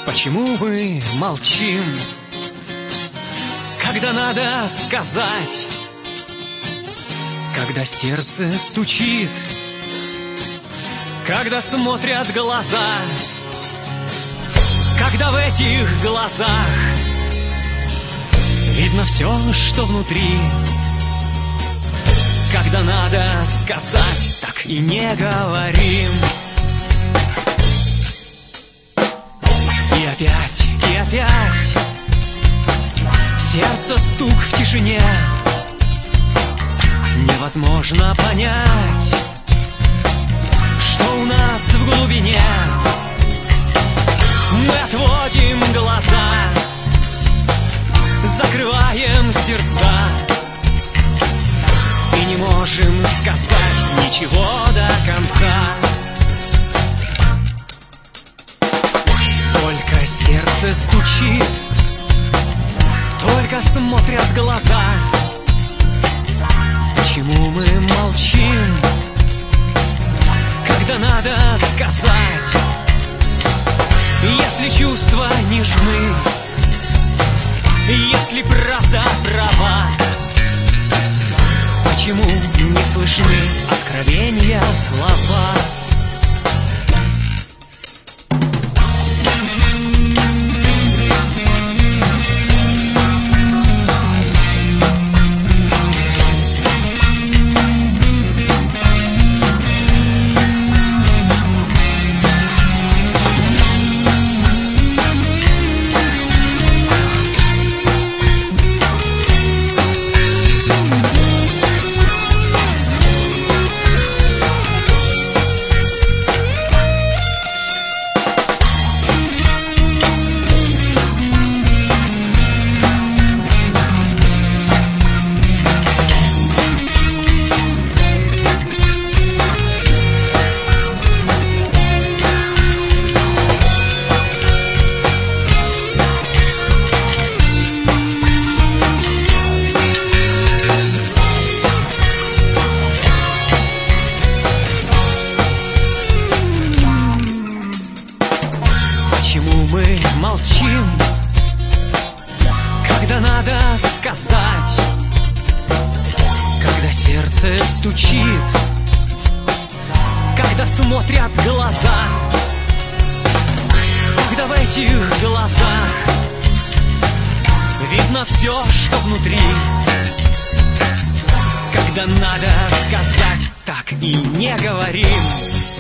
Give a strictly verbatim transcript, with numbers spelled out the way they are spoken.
Почему мы молчим, когда надо сказать, когда сердце стучит, когда смотрят глаза, когда в этих глазах видно все, что внутри. Когда надо сказать, так и не говорим. И опять, и опять сердце стук в тишине. Невозможно понять, что у нас в глубине. Мы отводим глаза, закрываем сердца и не можем сказать ничего до конца. Только сердце стучит, только смотрят глаза. Почему мы молчим, когда надо сказать, если чувства нежны, если правда права? Почему не слышны откровения слова? Молчим, когда надо сказать, когда сердце стучит, когда смотрят глаза, когда в этих глазах видно все, что внутри. Когда надо сказать, так и не говорим.